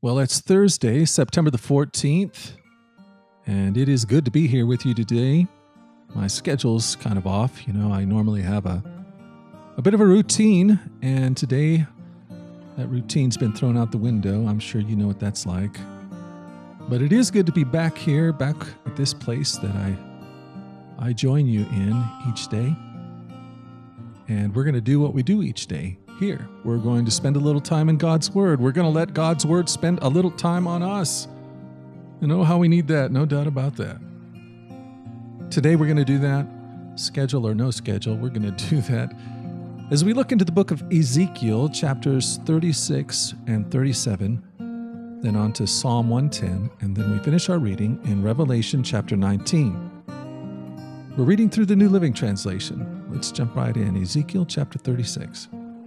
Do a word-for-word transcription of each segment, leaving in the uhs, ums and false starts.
Well, it's Thursday, September the fourteenth, and it is good to be here with you today. My schedule's kind of off. You know, I normally have a, a bit of a routine, and today that routine's been thrown out the window. I'm sure you know what that's like. But it is good to be back here, back at this place that I, I join you in each day. And we're going to do what we do each day here. We're going to spend a little time in God's Word. We're going to let God's Word spend a little time on us. You know how we need that, no doubt about that. Today we're going to do that, schedule or no schedule, we're going to do that as we look into the book of Ezekiel, chapters thirty-six and thirty-seven, then on to Psalm one ten, and then we finish our reading in Revelation chapter nineteen. We're reading through the New Living Translation. Let's jump right in. Ezekiel chapter thirty-six.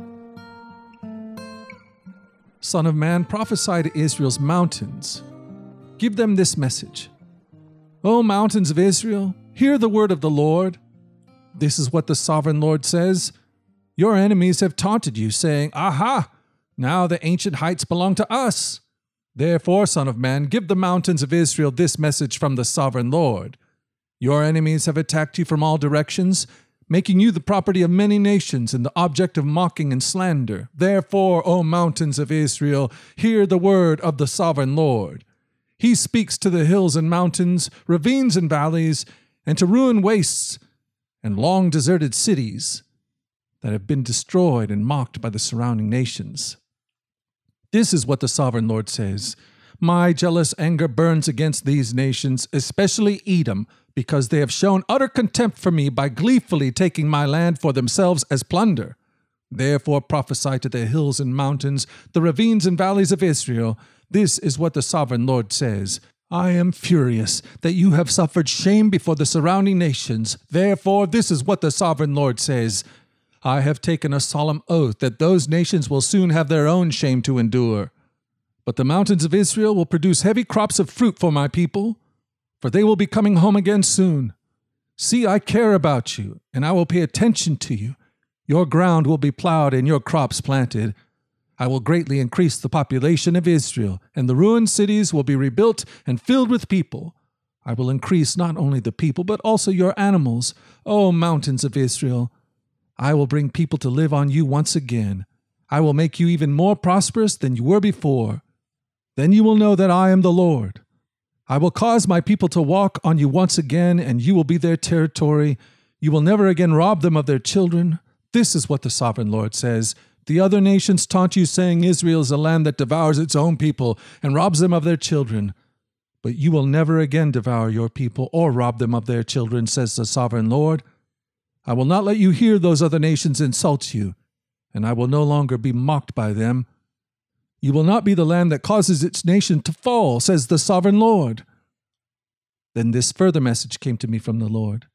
Son of man, prophesy to Israel's mountains. Give them this message. O mountains of Israel, hear the word of the Lord. This is what the sovereign Lord says. Your enemies have taunted you, saying, Aha! Now the ancient heights belong to us. Therefore, Son of man, give the mountains of Israel this message from the sovereign Lord. Your enemies have attacked you from all directions, making you the property of many nations and the object of mocking and slander. Therefore, O mountains of Israel, hear the word of the sovereign Lord. He speaks to the hills and mountains, ravines and valleys, and to ruin wastes and long deserted cities that have been destroyed and mocked by the surrounding nations. This is what the sovereign Lord says. My jealous anger burns against these nations, especially Edom, because they have shown utter contempt for me by gleefully taking my land for themselves as plunder. Therefore prophesy to the hills and mountains, the ravines and valleys of Israel. This is what the sovereign Lord says. I am furious that you have suffered shame before the surrounding nations. Therefore, this is what the sovereign Lord says. I have taken a solemn oath that those nations will soon have their own shame to endure. But the mountains of Israel will produce heavy crops of fruit for my people, for they will be coming home again soon. See, I care about you, and I will pay attention to you. Your ground will be plowed and your crops planted. I will greatly increase the population of Israel, and the ruined cities will be rebuilt and filled with people. I will increase not only the people, but also your animals, O mountains of Israel. I will bring people to live on you once again. I will make you even more prosperous than you were before. Then you will know that I am the Lord. I will cause my people to walk on you once again, and you will be their territory. You will never again rob them of their children. This is what the sovereign Lord says. The other nations taunt you, saying Israel is a land that devours its own people and robs them of their children. But you will never again devour your people or rob them of their children, says the sovereign Lord. I will not let you hear those other nations insult you, and I will no longer be mocked by them. You will not be the land that causes its nation to fall, says the sovereign Lord. Then this further message came to me from the Lord.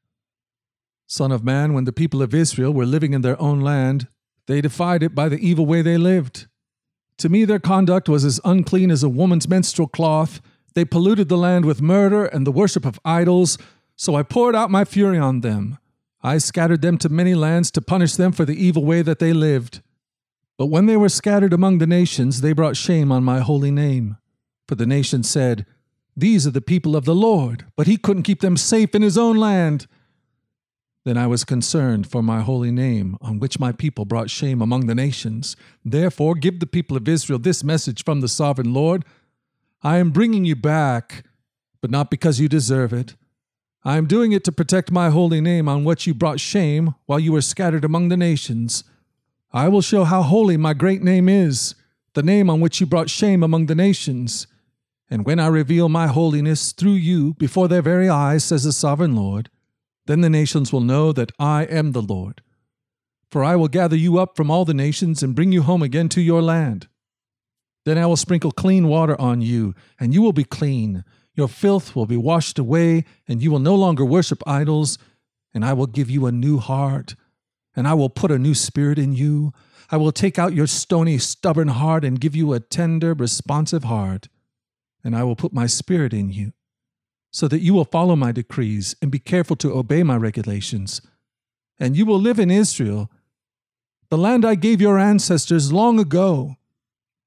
Son of man, when the people of Israel were living in their own land, they defied it by the evil way they lived. To me their conduct was as unclean as a woman's menstrual cloth. They polluted the land with murder and the worship of idols, so I poured out my fury on them. I scattered them to many lands to punish them for the evil way that they lived. But when they were scattered among the nations, they brought shame on my holy name. For the nations said, These are the people of the Lord, but he couldn't keep them safe in his own land. Then I was concerned for my holy name, on which my people brought shame among the nations. Therefore, give the people of Israel this message from the sovereign Lord. I am bringing you back, but not because you deserve it. I am doing it to protect my holy name on which you brought shame while you were scattered among the nations. I will show how holy my great name is, the name on which you brought shame among the nations. And when I reveal my holiness through you before their very eyes, says the sovereign Lord, then the nations will know that I am the Lord. For I will gather you up from all the nations and bring you home again to your land. Then I will sprinkle clean water on you, and you will be clean. Your filth will be washed away, and you will no longer worship idols, and I will give you a new heart, and I will put a new spirit in you. I will take out your stony, stubborn heart and give you a tender, responsive heart, and I will put my spirit in you, so that you will follow my decrees and be careful to obey my regulations. And you will live in Israel, the land I gave your ancestors long ago.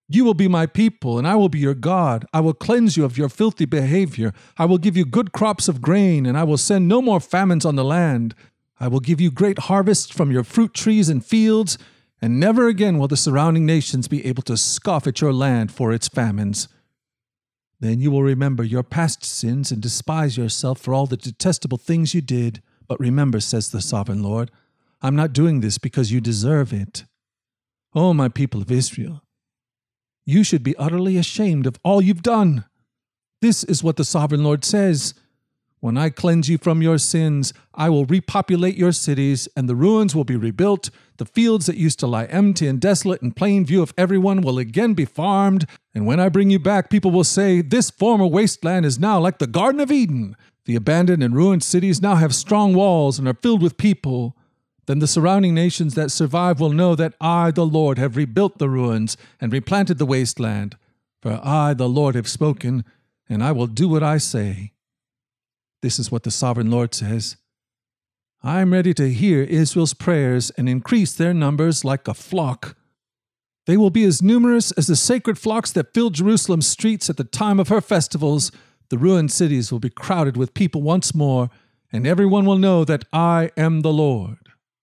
You will be my people, and I will be your God. I will cleanse you of your filthy behavior. I will give you good crops of grain, and I will send no more famines on the land. I will give you great harvests from your fruit trees and fields, and never again will the surrounding nations be able to scoff at your land for its famines. Then you will remember your past sins and despise yourself for all the detestable things you did. But remember, says the sovereign Lord, I'm not doing this because you deserve it. O my people of Israel, you should be utterly ashamed of all you've done. This is what the sovereign Lord says. When I cleanse you from your sins, I will repopulate your cities, and the ruins will be rebuilt. The fields that used to lie empty and desolate in plain view of everyone will again be farmed. And when I bring you back, people will say, this former wasteland is now like the Garden of Eden. The abandoned and ruined cities now have strong walls and are filled with people. Then the surrounding nations that survive will know that I, the Lord, have rebuilt the ruins and replanted the wasteland. For I, the Lord, have spoken, and I will do what I say. This is what the sovereign Lord says. I am ready to hear Israel's prayers and increase their numbers like a flock. They will be as numerous as the sacred flocks that filled Jerusalem's streets at the time of her festivals. The ruined cities will be crowded with people once more, and everyone will know that I am the Lord.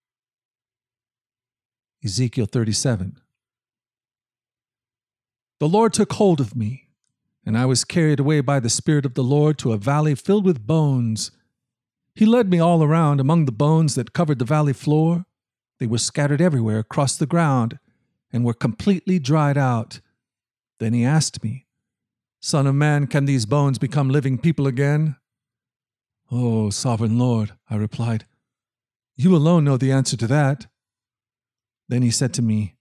Ezekiel thirty-seven. The Lord took hold of me, and I was carried away by the Spirit of the Lord to a valley filled with bones. He led me all around among the bones that covered the valley floor. They were scattered everywhere across the ground and were completely dried out. Then he asked me, Son of man, can these bones become living people again? Oh, sovereign Lord, I replied, you alone know the answer to that. Then he said to me,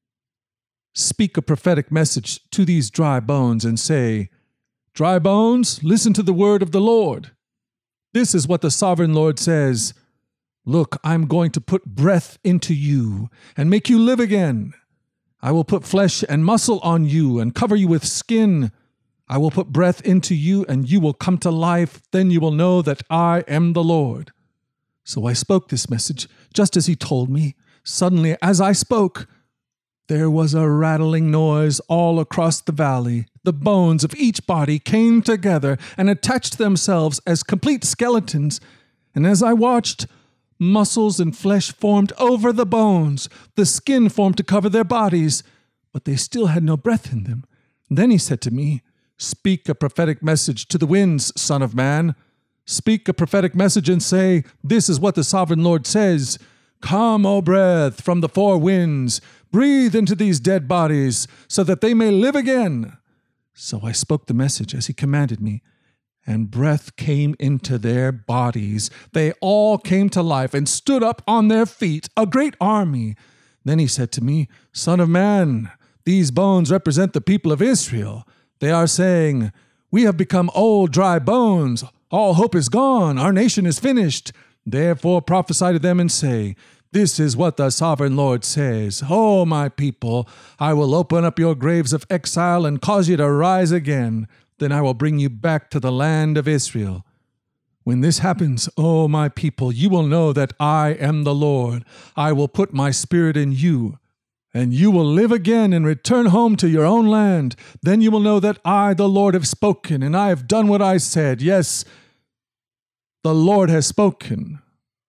Speak a prophetic message to these dry bones and say, Dry bones, listen to the word of the Lord. This is what the sovereign Lord says. Look, I'm going to put breath into you and make you live again. I will put flesh and muscle on you and cover you with skin. I will put breath into you and you will come to life. Then you will know that I am the Lord. So I spoke this message just as he told me. Suddenly, as I spoke, there was a rattling noise all across the valley. The bones of each body came together and attached themselves as complete skeletons. And as I watched, muscles and flesh formed over the bones. The skin formed to cover their bodies, but they still had no breath in them. Then he said to me, Speak a prophetic message to the winds, Son of man. Speak a prophetic message and say, This is what the sovereign Lord says. Come, O breath, from the four winds. Breathe into these dead bodies, so that they may live again. So I spoke the message as he commanded me, and breath came into their bodies. They all came to life and stood up on their feet, a great army. Then he said to me, Son of man, these bones represent the people of Israel. They are saying, We have become old, dry bones. All hope is gone. Our nation is finished. Therefore prophesy to them and say, This is what the sovereign Lord says. O my people, I will open up your graves of exile and cause you to rise again. Then I will bring you back to the land of Israel. When this happens, O my people, you will know that I am the Lord. I will put my spirit in you, and you will live again and return home to your own land. Then you will know that I, the Lord, have spoken, and I have done what I said. Yes, the Lord has spoken.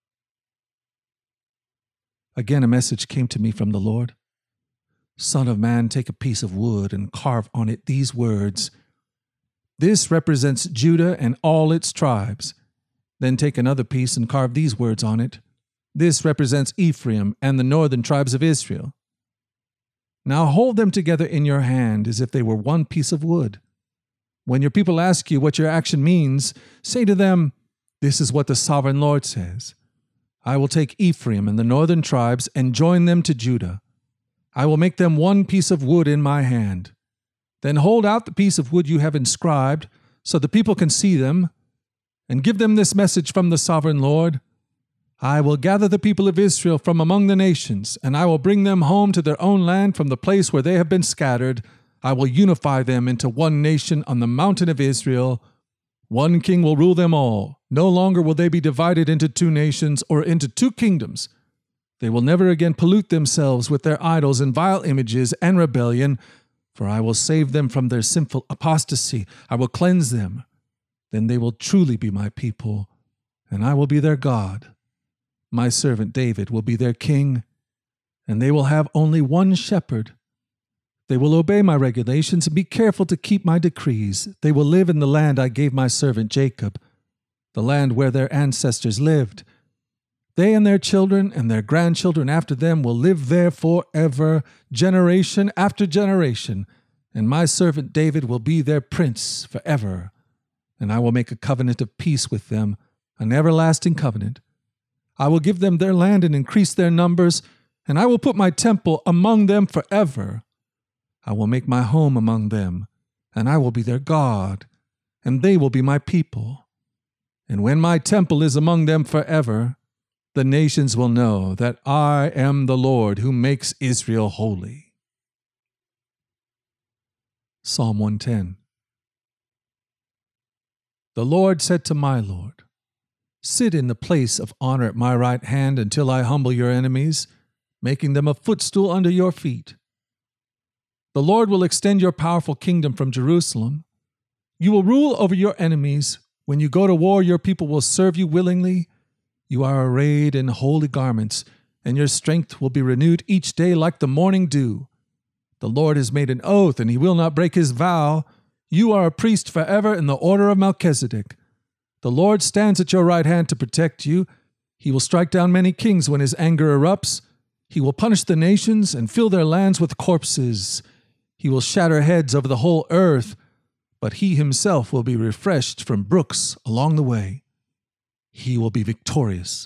Again a message came to me from the Lord. Son of man, take a piece of wood and carve on it these words. This represents Judah and all its tribes. Then take another piece and carve these words on it. This represents Ephraim and the northern tribes of Israel. Now hold them together in your hand as if they were one piece of wood. When your people ask you what your action means, say to them, This is what the sovereign Lord says. I will take Ephraim and the northern tribes and join them to Judah. I will make them one piece of wood in my hand. Then hold out the piece of wood you have inscribed, so the people can see them, and give them this message from the sovereign Lord. I will gather the people of Israel from among the nations, and I will bring them home to their own land from the place where they have been scattered. I will unify them into one nation on the mountain of Israel. One king will rule them all. No longer will they be divided into two nations or into two kingdoms. They will never again pollute themselves with their idols and vile images and rebellion, For I will save them from their sinful apostasy. I will cleanse them. Then they will truly be my people, and I will be their God. My servant David will be their king, and they will have only one shepherd. They will obey my regulations and be careful to keep my decrees. They will live in the land I gave my servant Jacob, the land where their ancestors lived. They and their children and their grandchildren after them will live there forever, generation after generation, and my servant David will be their prince forever. And I will make a covenant of peace with them, an everlasting covenant. I will give them their land and increase their numbers, and I will put my temple among them forever. I will make my home among them, and I will be their God, and they will be my people. And when my temple is among them forever, the nations will know that I am the Lord who makes Israel holy. Psalm one ten. The Lord said to my Lord, sit in the place of honor at my right hand until I humble your enemies, making them a footstool under your feet. The Lord will extend your powerful kingdom from Jerusalem. You will rule over your enemies. When you go to war, your people will serve you willingly. You are arrayed in holy garments, and your strength will be renewed each day like the morning dew. The Lord has made an oath, and he will not break his vow. You are a priest forever in the order of Melchizedek. The Lord stands at your right hand to protect you. He will strike down many kings when his anger erupts. He will punish the nations and fill their lands with corpses. He will shatter heads over the whole earth, but he himself will be refreshed from brooks along the way. He will be victorious.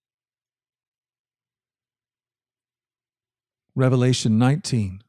Revelation nineteen.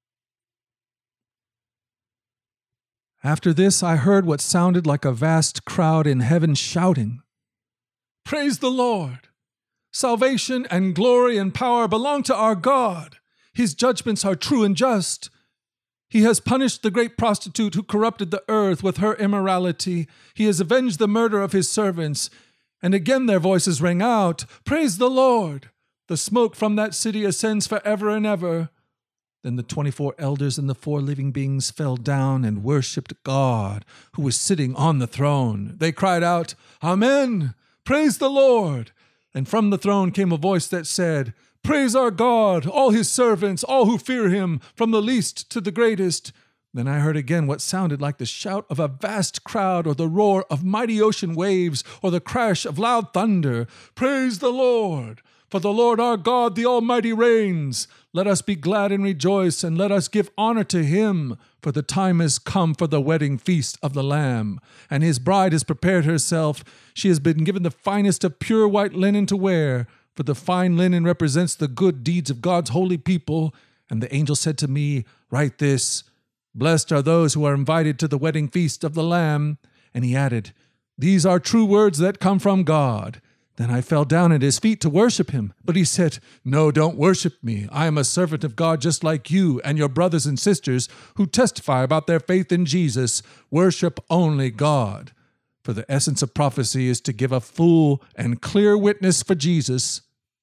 After this I heard what sounded like a vast crowd in heaven shouting, "Praise the Lord! Salvation and glory and power belong to our God. His judgments are true and just. He has punished the great prostitute who corrupted the earth with her immorality. He has avenged the murder of his servants." And again their voices rang out, "Praise the Lord! The smoke from that city ascends forever and ever." Then the twenty-four elders and the four living beings fell down and worshipped God, who was sitting on the throne. They cried out, "Amen! Praise the Lord!" And from the throne came a voice that said, "Praise our God, all his servants, all who fear him, from the least to the greatest." Then I heard again what sounded like the shout of a vast crowd, or the roar of mighty ocean waves, or the crash of loud thunder. "Praise the Lord! For the Lord our God, the Almighty, reigns. Let us be glad and rejoice, and let us give honor to him. For the time has come for the wedding feast of the Lamb, and his bride has prepared herself. She has been given the finest of pure white linen to wear, for the fine linen represents the good deeds of God's holy people." And the angel said to me, "Write this: Blessed are those who are invited to the wedding feast of the Lamb." And he added, "These are true words that come from God." Then I fell down at his feet to worship him. But he said, "No, don't worship me. I am a servant of God just like you and your brothers and sisters who testify about their faith in Jesus. Worship only God. For the essence of prophecy is to give a full and clear witness for Jesus."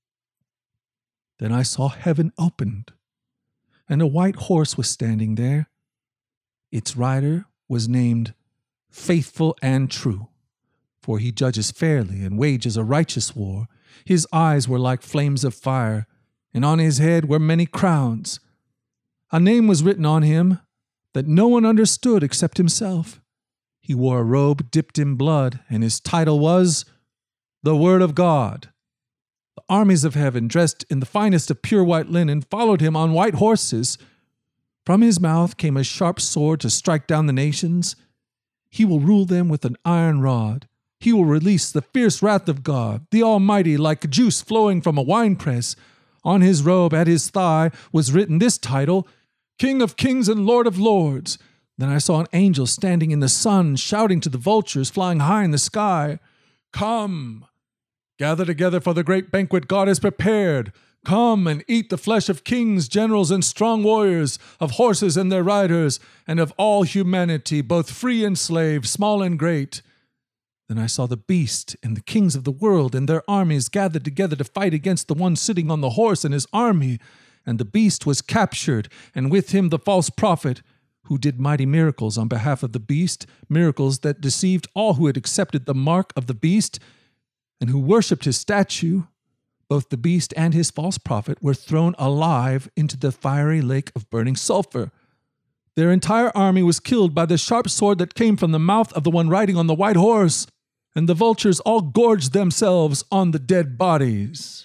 Then I saw heaven opened, and a white horse was standing there. Its rider was named Faithful and True, for he judges fairly and wages a righteous war. His eyes were like flames of fire, and on his head were many crowns. A name was written on him that no one understood except himself. He wore a robe dipped in blood, and his title was the Word of God. The armies of heaven, dressed in the finest of pure white linen, followed him on white horses. From his mouth came a sharp sword to strike down the nations. He will rule them with an iron rod. He will release the fierce wrath of God, the Almighty, like juice flowing from a winepress. On his robe at his thigh was written this title, King of Kings and Lord of Lords. Then I saw an angel standing in the sun, shouting to the vultures flying high in the sky, "Come, gather together for the great banquet God has prepared. Come and eat the flesh of kings, generals, and strong warriors, of horses and their riders, and of all humanity, both free and slave, small and great." Then I saw the beast and the kings of the world and their armies gathered together to fight against the one sitting on the horse and his army. and the beast was captured, and with him the false prophet, who did mighty miracles on behalf of the beast, miracles that deceived all who had accepted the mark of the beast and who worshipped his statue. Both the beast and his false prophet were thrown alive into the fiery lake of burning sulfur. Their entire army was killed by the sharp sword that came from the mouth of the one riding on the white horse, and the vultures all gorged themselves on the dead bodies.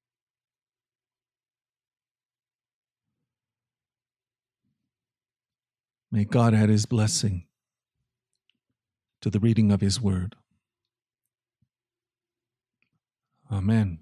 May God add his blessing to the reading of his word. Amen.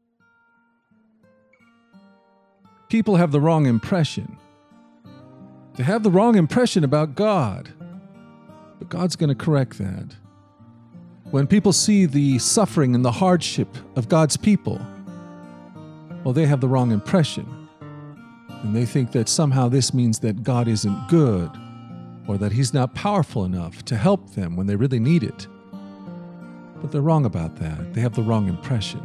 People have the wrong impression. They have the wrong impression about God, but God's going to correct that. When people see the suffering and the hardship of God's people, well, they have the wrong impression. And they think that somehow this means that God isn't good, or that he's not powerful enough to help them when they really need it. But they're wrong about that. They have the wrong impression.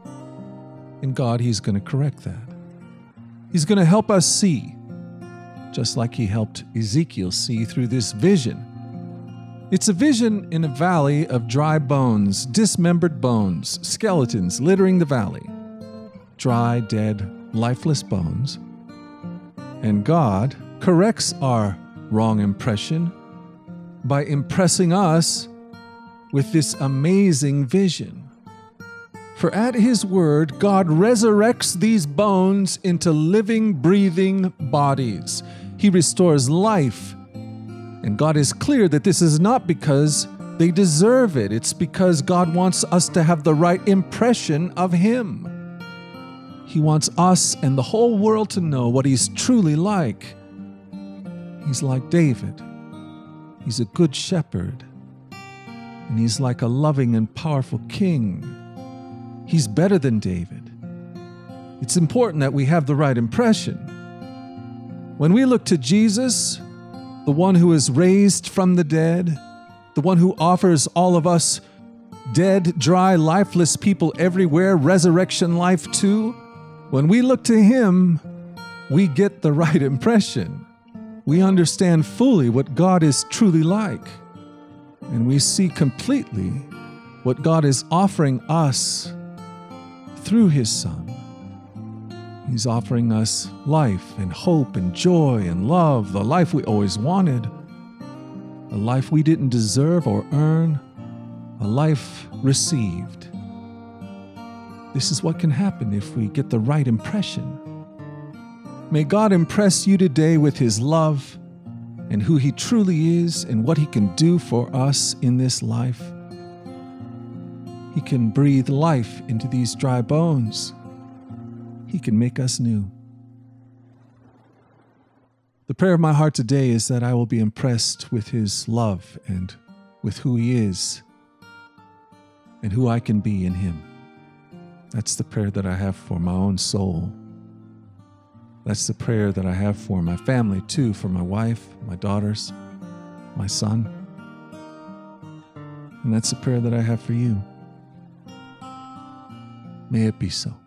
In God, he's going to correct that. He's going to help us see, just like he helped Ezekiel see through this vision. It's a vision in a valley of dry bones, dismembered bones, skeletons littering the valley. Dry, dead, lifeless bones. And God corrects our wrong impression by impressing us with this amazing vision. For at his word, God resurrects these bones into living, breathing bodies. He restores life. And God is clear that this is not because they deserve it. It's because God wants us to have the right impression of him. He wants us and the whole world to know what he's truly like. He's like David. He's a good shepherd. And he's like a loving and powerful king. He's better than David. It's important that we have the right impression. When we look to Jesus, the one who is raised from the dead, the one who offers all of us dead, dry, lifeless people everywhere resurrection life too, when we look to him, we get the right impression. We understand fully what God is truly like, and we see completely what God is offering us through his Son. He's offering us life and hope and joy and love, the life we always wanted, a life we didn't deserve or earn, a life received. This is what can happen if we get the right impression. May God impress you today with his love and who he truly is and what he can do for us in this life. He can breathe life into these dry bones. He can make us new. The prayer of my heart today is that I will be impressed with his love and with who he is and who I can be in him. That's the prayer that I have for my own soul. That's the prayer that I have for my family too, for my wife, my daughters, my son. And that's the prayer that I have for you. May it be so.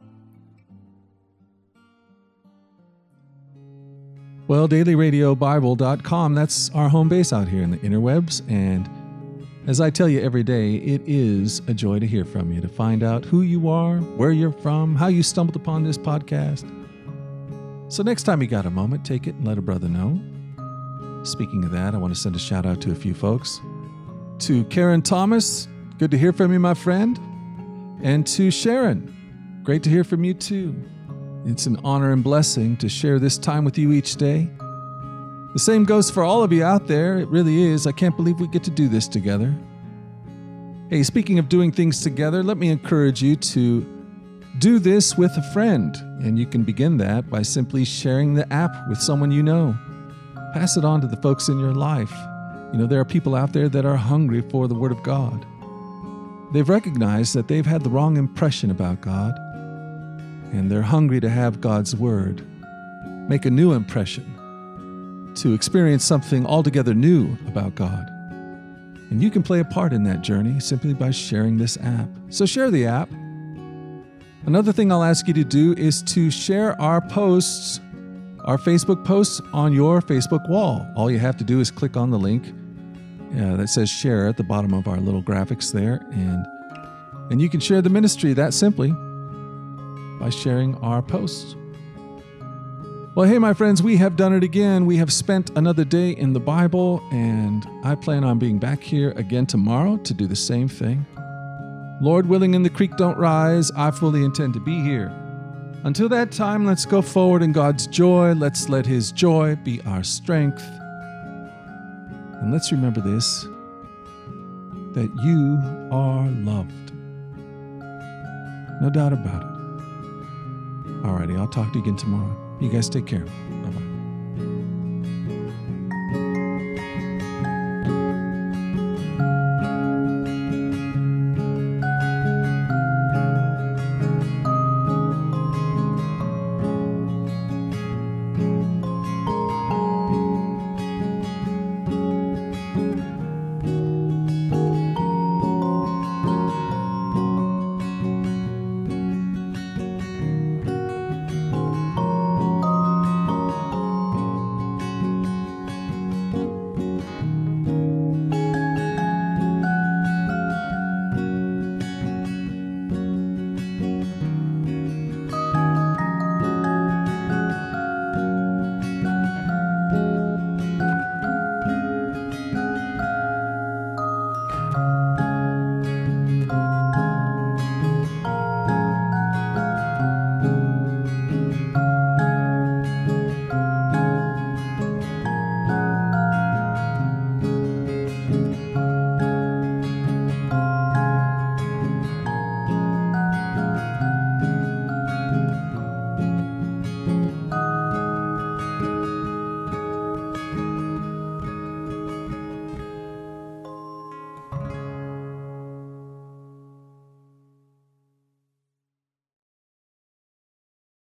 Well, daily radio bible dot com, that's our home base out here in the interwebs. And as I tell you every day, it is a joy to hear from you, to find out who you are, where you're from, how you stumbled upon this podcast. So next time you got a moment, take it and let a brother know. Speaking of that, I want to send a shout out to a few folks. To Karen Thomas, good to hear from you, my friend. And to Sharon, great to hear from you too. It's an honor and blessing to share this time with you each day. The same goes for all of you out there. It really is. I can't believe we get to do this together. Hey, speaking of doing things together, let me encourage you to do this with a friend. And you can begin that by simply sharing the app with someone you know. Pass it on to the folks in your life. You know, there are people out there that are hungry for the Word of God. They've recognized that they've had the wrong impression about God, and they're hungry to have God's Word make a new impression, to experience something altogether new about God. And you can play a part in that journey simply by sharing this app. So share the app. Another thing I'll ask you to do is to share our posts, our Facebook posts on your Facebook wall. All you have to do is click on the link uh, that says share at the bottom of our little graphics there, and and you can share the ministry that simply by sharing our posts. Well, hey, my friends, we have done it again. We have spent another day in the Bible, and I plan on being back here again tomorrow to do the same thing. Lord willing, and the creek don't rise, I fully intend to be here. Until that time, let's go forward in God's joy. Let's let His joy be our strength. And let's remember this, that you are loved. No doubt about it. Alrighty, I'll talk to you again tomorrow. You guys take care. Bye-bye.